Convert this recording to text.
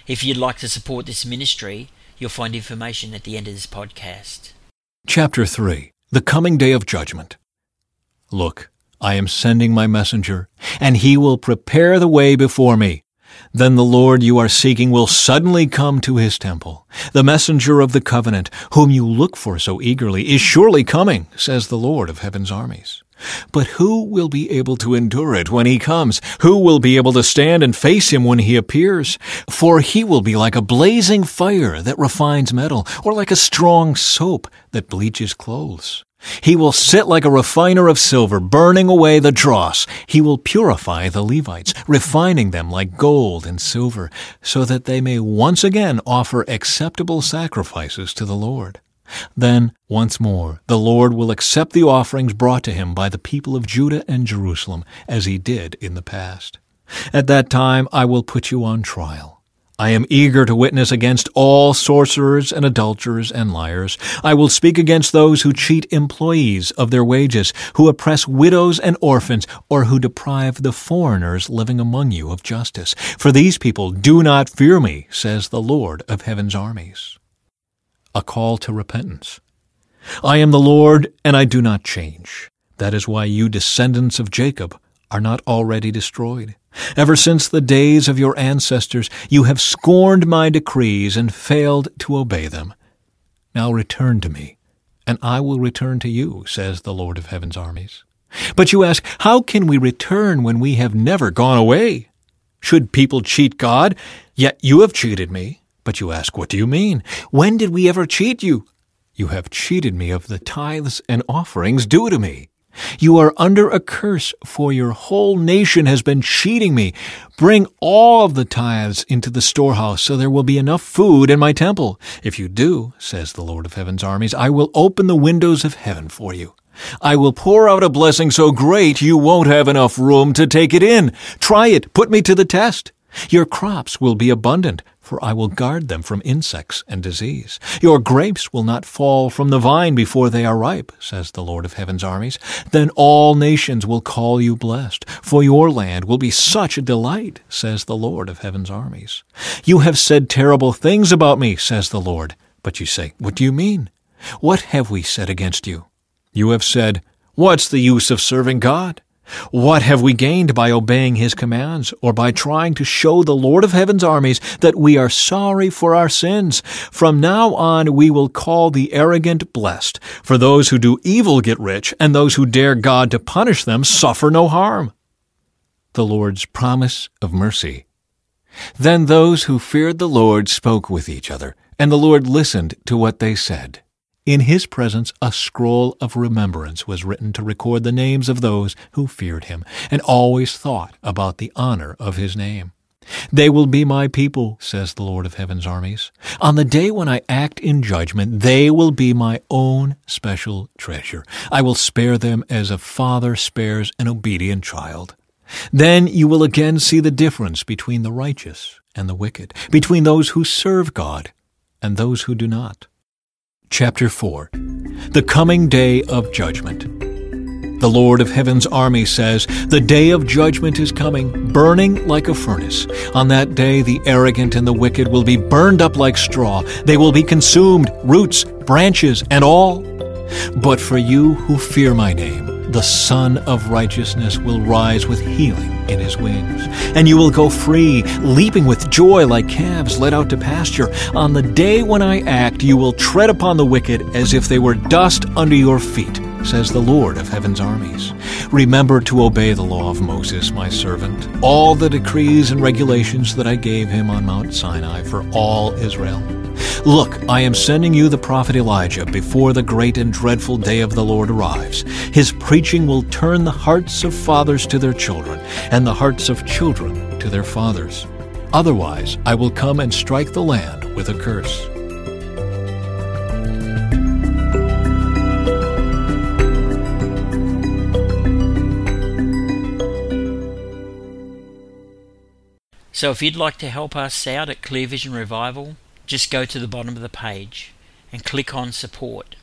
If you'd like to support this ministry, you'll find information at the end of this podcast. Chapter 3. The Coming Day of Judgment. Look, I am sending my messenger, and he will prepare the way before me. Then the Lord you are seeking will suddenly come to his temple. The messenger of the covenant, whom you look for so eagerly, is surely coming, says the Lord of heaven's armies. But who will be able to endure it when he comes? Who will be able to stand and face him when he appears? For he will be like a blazing fire that refines metal, or like a strong soap that bleaches clothes. He will sit like a refiner of silver, burning away the dross. He will purify the Levites, refining them like gold and silver, so that they may once again offer acceptable sacrifices to the Lord. Then, once more, the Lord will accept the offerings brought to him by the people of Judah and Jerusalem, as he did in the past. At that time I will put you on trial. I am eager to witness against all sorcerers and adulterers and liars. I will speak against those who cheat employees of their wages, who oppress widows and orphans, or who deprive the foreigners living among you of justice. For these people do not fear me, says the Lord of heaven's armies. A call to repentance. I am the Lord, and I do not change. That is why you descendants of Jacob are not already destroyed. Ever since the days of your ancestors, you have scorned my decrees and failed to obey them. Now return to me, and I will return to you, says the Lord of heaven's armies. But you ask, how can we return when we have never gone away? Should people cheat God? Yet you have cheated me. But you ask, what do you mean? When did we ever cheat you? You have cheated me of the tithes and offerings due to me. You are under a curse, for your whole nation has been cheating me. Bring all of the tithes into the storehouse, so there will be enough food in my temple. If you do, says the Lord of heaven's armies, I will open the windows of heaven for you. I will pour out a blessing so great you won't have enough room to take it in. Try it. Put me to the test. Your crops will be abundant, for I will guard them from insects and disease. Your grapes will not fall from the vine before they are ripe, says the Lord of heaven's armies. Then all nations will call you blessed, for your land will be such a delight, says the Lord of heaven's armies. You have said terrible things about me, says the Lord. But you say, what do you mean? What have we said against you? You have said, what's the use of serving God? What have we gained by obeying his commands, or by trying to show the Lord of heaven's armies that we are sorry for our sins? From now on we will call the arrogant blessed, for those who do evil get rich, and those who dare God to punish them suffer no harm. The Lord's promise of mercy. Then those who feared the Lord spoke with each other, and the Lord listened to what they said. In his presence a scroll of remembrance was written to record the names of those who feared him and always thought about the honor of his name. They will be my people, says the Lord of heaven's armies. On the day when I act in judgment, they will be my own special treasure. I will spare them as a father spares an obedient child. Then you will again see the difference between the righteous and the wicked, between those who serve God and those who do not. Chapter 4. The Coming Day of Judgment. The Lord of heaven's army says, the day of judgment is coming, burning like a furnace. On that day the arrogant and the wicked will be burned up like straw. They will be consumed, roots, branches, and all. But for you who fear my name, the Son of Righteousness will rise with healing in his wings, and you will go free, leaping with joy like calves led out to pasture. On the day when I act, you will tread upon the wicked as if they were dust under your feet, says the Lord of heaven's armies. Remember to obey the law of Moses, my servant, all the decrees and regulations that I gave him on Mount Sinai for all Israel. Look, I am sending you the prophet Elijah before the great and dreadful day of the Lord arrives. His preaching will turn the hearts of fathers to their children, and the hearts of children to their fathers. Otherwise, I will come and strike the land with a curse. So if you'd like to help us out at Clear Vision Revival, just go to the bottom of the page and click on Support.